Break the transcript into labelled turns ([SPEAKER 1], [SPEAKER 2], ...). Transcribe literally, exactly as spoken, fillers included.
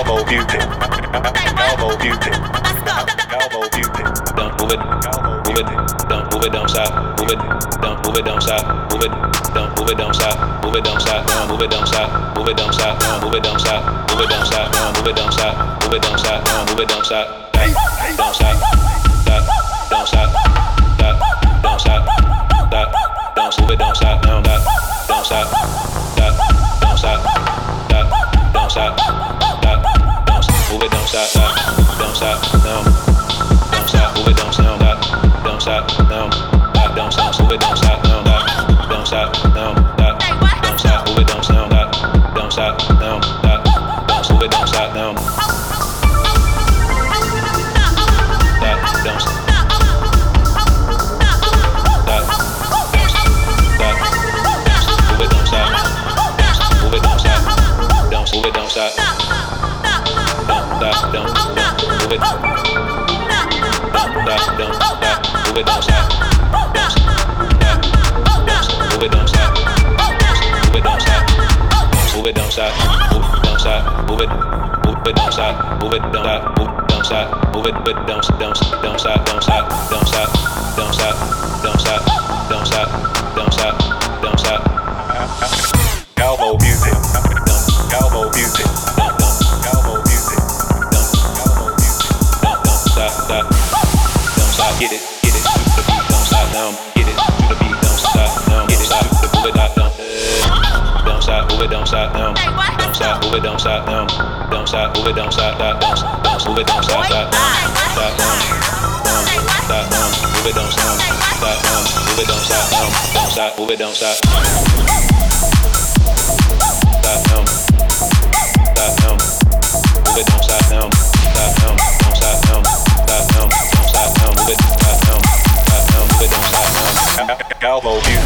[SPEAKER 1] Galvo music. Galvo music. Galvo music.
[SPEAKER 2] Don't move it, move it, don't move it, don't stop, move it, don't move it, don't stop, move it, don't move it, don't stop, move it, don't stop, don't move it, don't stop, move it, don't stop, don't move it, don't stop, move it, don't stop, don't move it, don't stop, move it, don't stop, don't move it, don't stop, don't stop, stop, don't stop, stop, don't stop, stop, don't move it, don't stop, don't stop, don't stop, stop, don't stop, stop, don't stop, stop, don't move it, don't stop, stop, don't stop, don't. Don't stop, move it, don't stop, don't stop, don't stop, don't stop, move it, don't stop, don't stop, don't stop, don't stop, move it, don't stop, don't stop, don't stop, don't move it, don't stop, don't stop, don't stop, move it, don't stop, move it, don't stop, don't move it, don't stop, don't stop, don't move it. Stop, don't stop, move it, don't stop, don't stop, move it, don't stop, move it, don't stop, move it, don't stop, don't stop, move it, move it, don't stop, move it, don't stop, don't stop, move it, but don't don't don't stop, don't stop, don't stop, don't stop, don't stop, don't stop, don't stop, don't stop.
[SPEAKER 1] Galvo music. Galvo music. Galvo music. Galvo music.
[SPEAKER 2] Don't stop, stop. Get it, get it, to the beat, don't stop, down. Get it, to the beat, don't stop, down. Get it, stop, to the move it, not down. Don't stop, move it, don't stop, down. Don't stop, move it, don't stop, down. Don't stop, move it, don't stop, down. Don't stop, move it, don't stop, stop, stop, down. Stop, down, move it, don't stop, stop, down. Move it, don't stop, down. Don't stop, move it, don't stop. Stop, down. Stop, down. Move it, don't stop, down. Stop, down. Don't stop, down. Stop, down. Don't stop, down. Move it, stop, down. Stop, down. Move it, don't stop, down.
[SPEAKER 1] Galvo music.